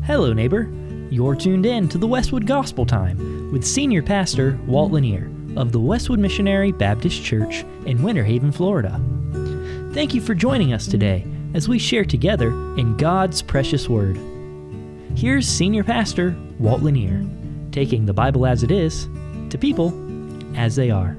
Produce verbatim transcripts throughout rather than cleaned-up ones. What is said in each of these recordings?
Hello, neighbor. You're tuned in to the Westwood Gospel Time with Senior Pastor Walt Lanier of the Westwood Missionary Baptist Church in Winter Haven, Florida. Thank you for joining us today as we share together in God's precious Word. Here's Senior Pastor Walt Lanier, taking the Bible as it is to people as they are.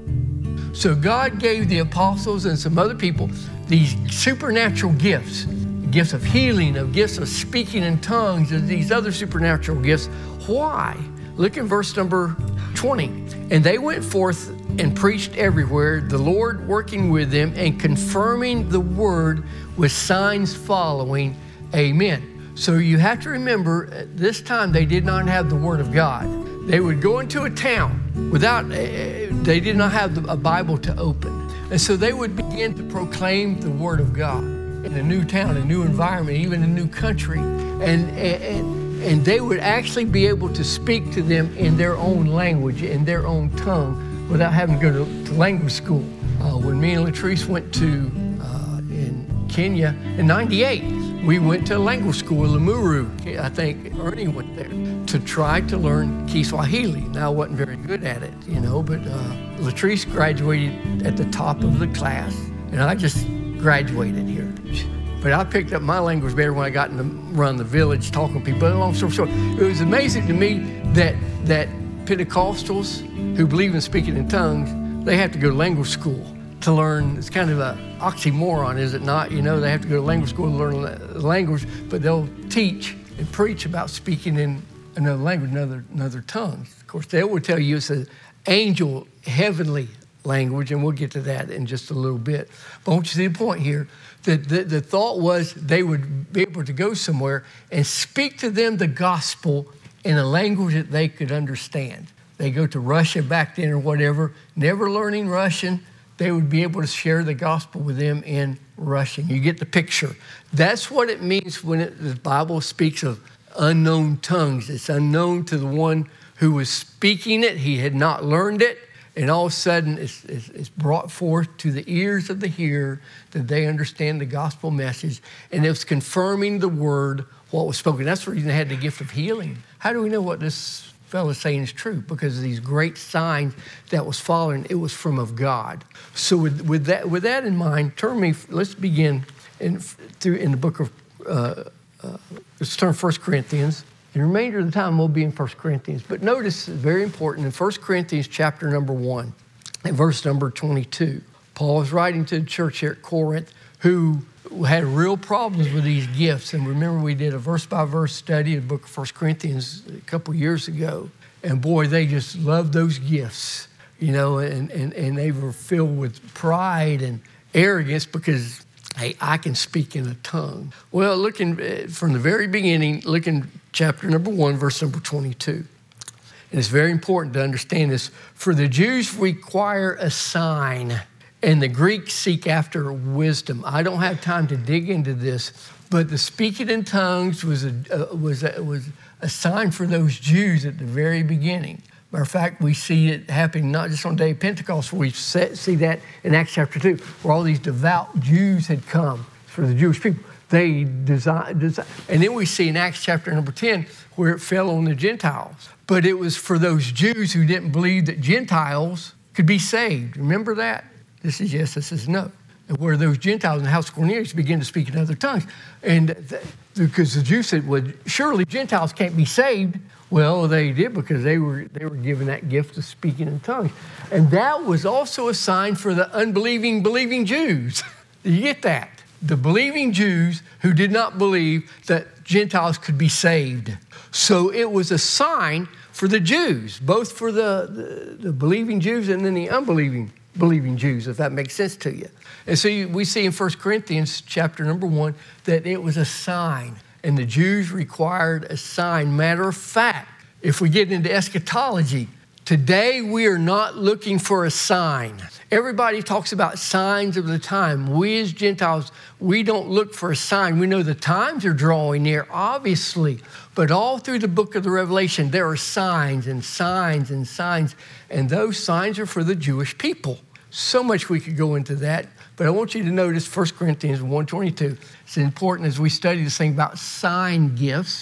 So God gave the apostles and some other people these supernatural gifts, gifts of healing, of gifts of speaking in tongues, and these other supernatural gifts. Why? Look in verse number twenty. And they went forth and preached everywhere, the Lord working with them and confirming the word with signs following. Amen. So you have to remember, at this time they did not have the word of God. They would go into a town without, they did not have a Bible to open. And so they would begin to proclaim the word of God in a new town, a new environment, even a new country. And, and, and they would actually be able to speak to them in their own language, in their own tongue, without having to go to, to language school. Uh, when me and Latrice went to, uh, in Kenya in ninety-eight, we went to language school in Limuru. I think Ernie went there to try to learn Kiswahili. Now, I wasn't very good at it, you know, but uh, Latrice graduated at the top of the class, and I just graduated here. But I picked up my language better when I got to run the village, talking to people. But long story short, it was amazing to me that that Pentecostals who believe in speaking in tongues, they have to go to language school to learn. It's kind of an oxymoron, is it not? You know, they have to go to language school to learn language, but they'll teach and preach about speaking in another language, another another tongue. Of course, they will tell you it's an angel, heavenly language, and we'll get to that in just a little bit. But I want you to see the point here, that the, the thought was they would be able to go somewhere and speak to them the gospel in a language that they could understand. They go to Russia back then or whatever, never learning Russian, they would be able to share the gospel with them in Russian. You get the picture. That's what it means when it, the Bible speaks of unknown tongues. It's unknown to the one who was speaking it. He had not learned it. And all of a sudden, it's, it's, it's brought forth to the ears of the hearer that they understand the gospel message. And it was confirming the word, what was spoken. That's the reason they had the gift of healing. How do we know what this fellow is saying is true? Because of these great signs that was following, it was from of God. So with, with that with that in mind, turn me, let's begin in, through, in the book of, uh, uh, let's turn First Corinthians. The remainder of the time we'll be in First Corinthians. But notice, very important, in First Corinthians chapter number one, and verse number twenty-two, Paul is writing to the church here at Corinth who had real problems with these gifts. And remember, we did a verse-by-verse study of the book of First Corinthians a couple years ago. And boy, they just loved those gifts, you know, and, and, and they were filled with pride and arrogance because, hey, I can speak in a tongue. Well, looking from the very beginning, looking chapter number one, verse number twenty-two. And it's very important to understand this. For the Jews require a sign, and the Greeks seek after wisdom. I don't have time to dig into this, but the speaking in tongues was a, uh, was a, was a sign for those Jews at the very beginning. Matter of fact, we see it happening not just on the day of Pentecost, we see that in Acts chapter two, where all these devout Jews had come for the Jewish people. They designed, design, and then we see in Acts chapter number ten, where it fell on the Gentiles. But it was for those Jews who didn't believe that Gentiles could be saved. Remember that? This is yes, this is no. And where those Gentiles in the house of Cornelius began to speak in other tongues. And th- because the Jews said, well, surely Gentiles can't be saved. Well, they did because they were they were given that gift of speaking in tongues. And that was also a sign for the unbelieving, believing Jews. Do you get that? The believing Jews who did not believe that Gentiles could be saved. So it was a sign for the Jews, both for the, the, the believing Jews and then the unbelieving believing Jews, if that makes sense to you. And so you, we see in First Corinthians chapter number one that it was a sign, and the Jews required a sign. Matter of fact, if we get into eschatology, today we are not looking for a sign. Everybody talks about signs of the time. We as Gentiles, we don't look for a sign. We know the times are drawing near, obviously, but all through the book of the Revelation, there are signs and signs and signs, and those signs are for the Jewish people. So much we could go into that, but I want you to notice First Corinthians one twenty-two. It's important as we study this thing about sign gifts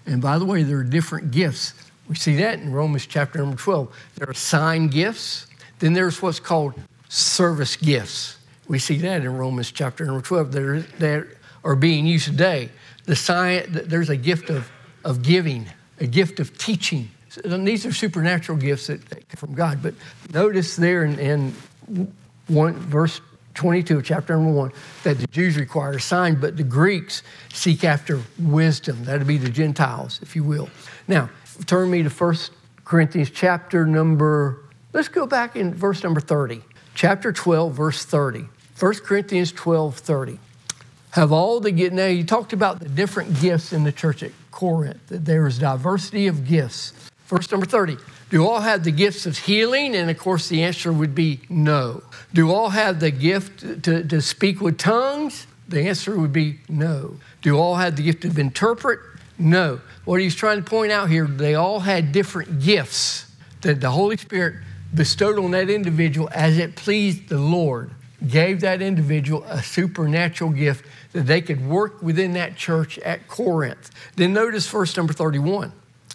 And by the way, there are different gifts. We see that in Romans chapter number twelve. There are sign gifts. Then there's what's called service gifts. We see that in Romans chapter number twelve that are, that are being used today. The sign, there's a gift of, of giving, a gift of teaching. And these are supernatural gifts that, that come from God. But notice there in, in one, verse twenty-two of chapter number one that the Jews require a sign, but the Greeks seek after wisdom. That would be the Gentiles, if you will. Now, turn me to First Corinthians chapter number, let's go back in verse number thirty. Chapter twelve, verse thirty. First Corinthians twelve, thirty. Have all the gifts. Now, you talked about the different gifts in the church at Corinth, that there is diversity of gifts. Verse number thirty, do all have the gifts of healing? And of course, the answer would be no. Do all have the gift to, to speak with tongues? The answer would be no. Do all have the gift of interpret? No. What he's trying to point out here, they all had different gifts that the Holy Spirit bestowed on that individual as it pleased the Lord, gave that individual a supernatural gift that they could work within that church at Corinth. Then notice verse number thirty-one.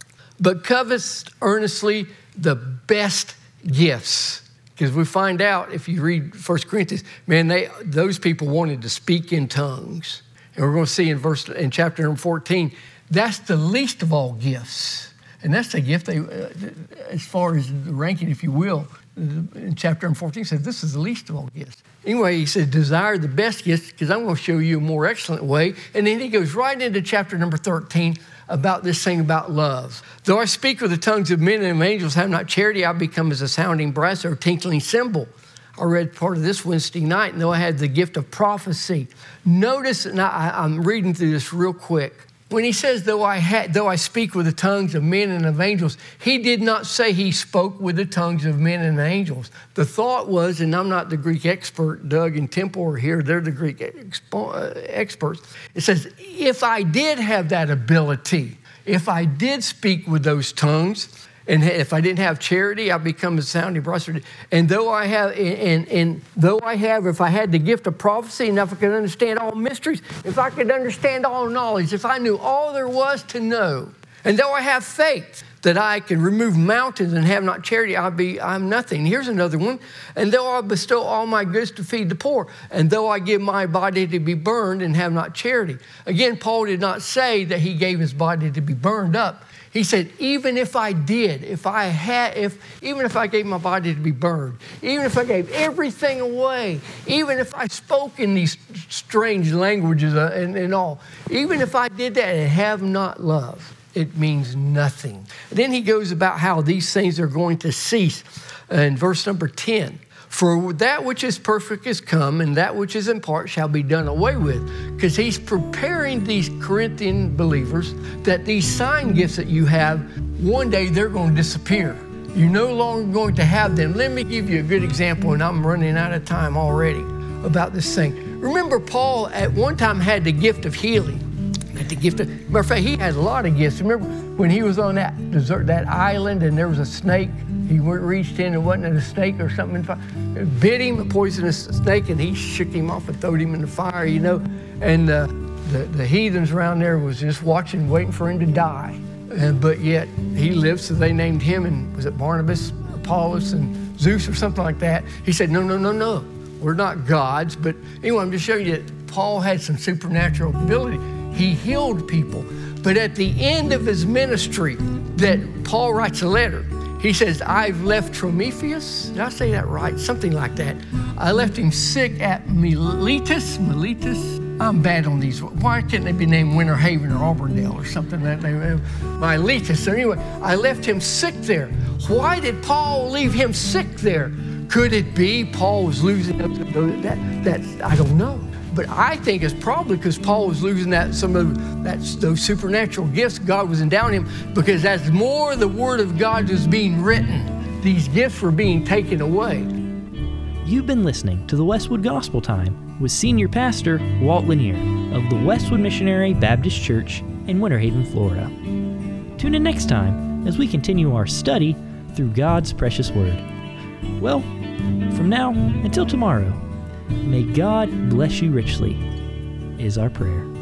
But covetest earnestly the best gifts. Because we find out, if you read First Corinthians, man, they those people wanted to speak in tongues. And we're going to see in verse in chapter number fourteen, that's the least of all gifts. And that's the gift, they, uh, as far as the ranking, if you will, in chapter number fourteen, says this is the least of all gifts. Anyway, he says, desire the best gifts, because I'm going to show you a more excellent way. And then he goes right into chapter number thirteen, about this thing about love. Though I speak with the tongues of men and of angels, have not charity, I become as a sounding brass or a tinkling cymbal. I read part of this Wednesday night, and though I had the gift of prophecy. Notice, and I, I'm reading through this real quick. When he says, though I, had, though I speak with the tongues of men and of angels, he did not say he spoke with the tongues of men and angels. The thought was, and I'm not the Greek expert, Doug and Temple are here, they're the Greek expo- uh, experts. It says, if I did have that ability, if I did speak with those tongues, and if I didn't have charity, I become a sounding brass. And though I have, and, and though I have, if I had the gift of prophecy, and if I could understand all mysteries, if I could understand all knowledge, if I knew all there was to know, and though I have faith that I can remove mountains and have not charity, I'll be, I'm nothing. Here's another one. And though I bestow all my goods to feed the poor, and though I give my body to be burned and have not charity. Again, Paul did not say that he gave his body to be burned up. He said, even if I did, if I had, if even if I gave my body to be burned, even if I gave everything away, even if I spoke in these strange languages and, and all, even if I did that and have not love, it means nothing. And then he goes about how these things are going to cease in verse number ten. For that which is perfect is come, and that which is in part shall be done away with. Because he's preparing these Corinthian believers that these sign gifts that you have, one day they're going to disappear. You're no longer going to have them. Let me give you a good example, and I'm running out of time already about this thing. Remember, Paul at one time had the gift of healing. Had the gift of, matter of fact, he had a lot of gifts. Remember when he was on that desert, that island, and there was a snake? He reached in and wasn't a snake or something. It bit him, a poisonous snake, and he shook him off and threw him in the fire, you know. And uh, the, the heathens around there was just watching, waiting for him to die. And, but yet he lived, so they named him, and was it Barnabas, Apollos, and Zeus or something like that? He said, no, no, no, no. We're not gods. But anyway, I'm just showing you that Paul had some supernatural ability. He healed people. But at the end of his ministry, that Paul writes a letter. He says, I've left Trophimus. Did I say that right? Something like that. I left him sick at Miletus. Miletus. I'm bad on these. Why can't they be named Winter Haven or Auburndale or something like that? Miletus. So anyway, I left him sick there. Why did Paul leave him sick there? Could it be Paul was losing that? That I don't know. But I think it's probably because Paul was losing that some of that, those supernatural gifts God was endowing him, because as more the Word of God was being written, these gifts were being taken away. You've been listening to the Westwood Gospel Time with Senior Pastor Walt Lanier of the Westwood Missionary Baptist Church in Winter Haven, Florida. Tune in next time as we continue our study through God's precious Word. Well, from now until tomorrow, may God bless you richly, is our prayer.